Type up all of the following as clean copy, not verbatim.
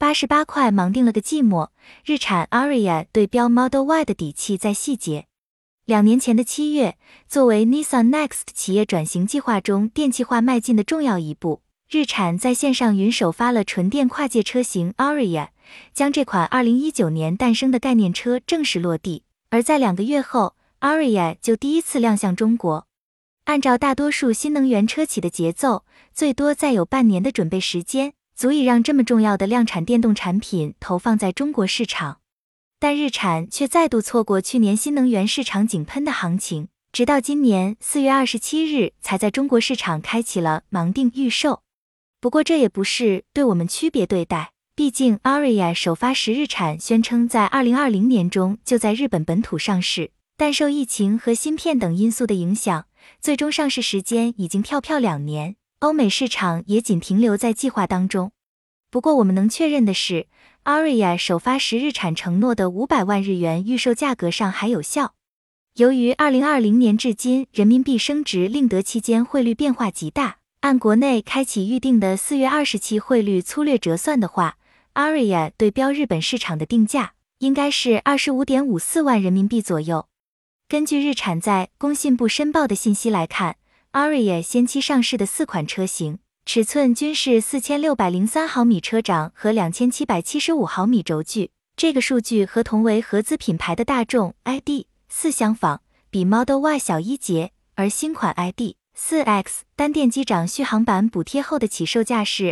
88块盲定了个寂寞，日产 Ariya 对标 Model Y 的底气在细节。2年前的7月，作为 Nissan Next 企业转型计划中电气化迈进的重要一步，日产在线上云首发了纯电跨界车型 Ariya， 将这款2019年诞生的概念车正式落地。而在2个月后， Ariya 就第一次亮相中国。按照大多数新能源车企的节奏，最多再有半年的准备时间，足以让这么重要的量产电动产品投放在中国市场。但日产却再度错过去年新能源市场井喷的行情，直到今年4月27日才在中国市场开启了盲定预售。不过这也不是对我们区别对待，毕竟 Ariya 首发时日产宣称在2020年中就在日本本土上市，但受疫情和芯片等因素的影响，最终上市时间已经跳票2年，欧美市场也仅停留在计划当中。不过我们能确认的是， Ariya 首发时日产承诺的500万日元预售价格上还有效。由于2020年至今人民币升值令得期间汇率变化极大，按国内开启预定的4月20期汇率粗略折算的话， Ariya 对标日本市场的定价应该是 25.54 万人民币左右。根据日产在工信部申报的信息来看， Ariya 先期上市的4款车型尺寸均是4603毫米车长和2775毫米轴距，这个数据和同为合资品牌的大众 ID.4 相仿，比 Model Y 小1截，而新款 ID.4X 单电机长续航版补贴后的起售价是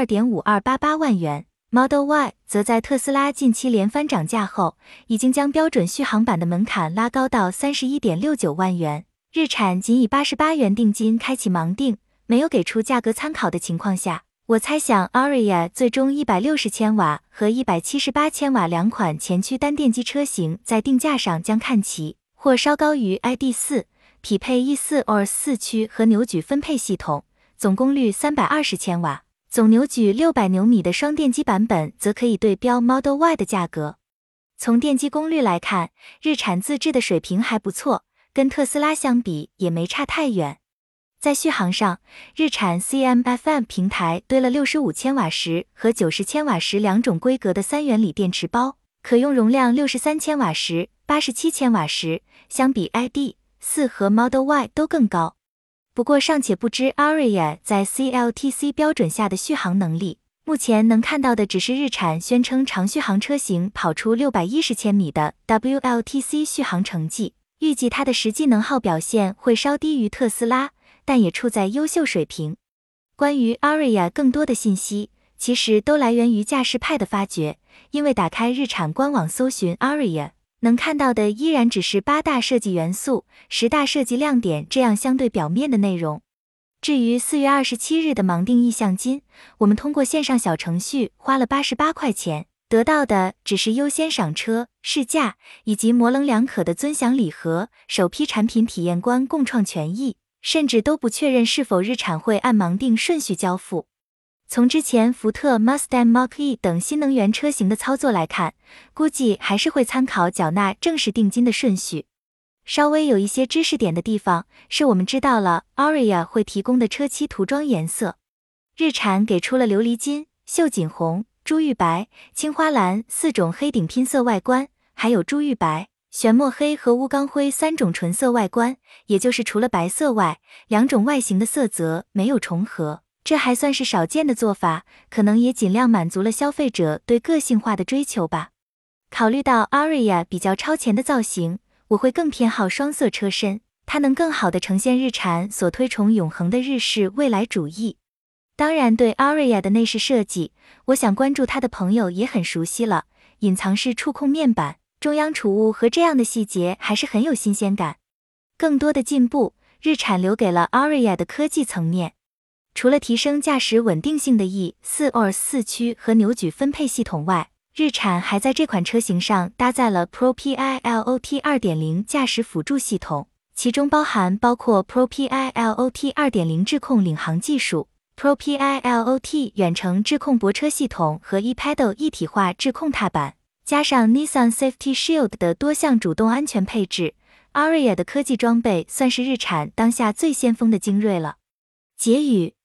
22.5288 万元。Model Y 则在特斯拉近期连番涨价后，已经将标准续航版的门槛拉高到 31.69 万元。日产仅以88元定金开启盲定，没有给出价格参考的情况下，我猜想 Ariya 最终160千瓦和178千瓦两款前驱单电机车型在定价上将看齐，或稍高于 ID.4， 匹配 E4 or 4驱和扭矩分配系统，总功率320千瓦。总扭矩600牛米的双电机版本则可以对标 Model Y 的价格。从电机功率来看，日产自制的水平还不错，跟特斯拉相比也没差太远。在续航上，日产 CMFM 平台堆了65千瓦时和90千瓦时两种规格的3元锂电池包，可用容量63千瓦时、87千瓦时，相比 ID.4 和 Model Y 都更高。不过尚且不知 Ariya 在 CLTC 标准下的续航能力，目前能看到的只是日产宣称长续航车型跑出610千米的 WLTC 续航成绩，预计它的实际能耗表现会稍低于特斯拉，但也处在优秀水平。关于 Ariya 更多的信息，其实都来源于驾驶派的发掘，因为打开日产官网搜寻 Ariya，能看到的依然只是8大设计元素、10大设计亮点这样相对表面的内容。至于4月27日的盲定意向金，我们通过线上小程序花了88块钱，得到的只是优先赏车、试驾以及模棱两可的尊享礼盒、首批产品体验官共创权益，甚至都不确认是否日产会按盲定顺序交付。从之前福特 Mustang Mach-E 等新能源车型的操作来看，估计还是会参考缴纳正式定金的顺序。稍微有一些知识点的地方，是我们知道了 Ariya 会提供的车漆涂装颜色。日产给出了琉璃金、锈锦红、珠玉白、青花蓝4种黑顶拼色外观，还有珠玉白、玄墨黑和乌钢灰3种纯色外观，也就是除了白色外，2种外形的色泽没有重合。这还算是少见的做法，可能也尽量满足了消费者对个性化的追求吧。考虑到 Ariya 比较超前的造型，我会更偏好双色车身，它能更好地呈现日产所推崇永恒的日式未来主义。当然，对 Ariya 的内饰设计，我想关注它的朋友也很熟悉了，隐藏式触控面板、中央储物和这样的细节还是很有新鲜感。更多的进步，日产留给了 Ariya 的科技层面。除了提升驾驶稳定性的 E4 or 4驱和扭矩分配系统外，日产还在这款车型上搭载了 Pro-Pilot 2.0 驾驶辅助系统，其中包括 Pro-Pilot 2.0 智控领航技术、Pro-Pilot 远程智控泊车系统和 ePedal 一体化智控踏板，加上 Nissan Safety Shield 的多项主动安全配置， Ariya 的科技装备算是日产当下最先锋的精锐了。结语：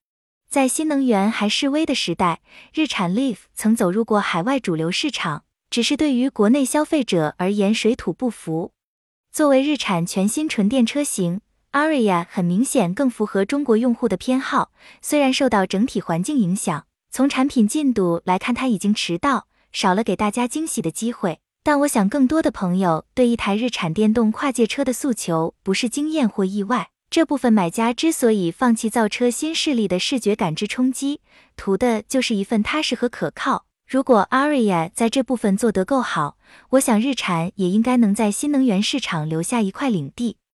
在新能源还示威的时代，日产 Leaf 曾走入过海外主流市场，只是对于国内消费者而言水土不服。作为日产全新纯电车型， Ariya 很明显更符合中国用户的偏好，虽然受到整体环境影响，从产品进度来看它已经迟到，少了给大家惊喜的机会。但我想更多的朋友对一台日产电动跨界车的诉求不是惊艳或意外，这部分买家之所以放弃造车新势力的视觉感知冲击，图的就是一份踏实和可靠。如果 Ariya 在这部分做得够好，我想日产也应该能在新能源市场留下一块领地。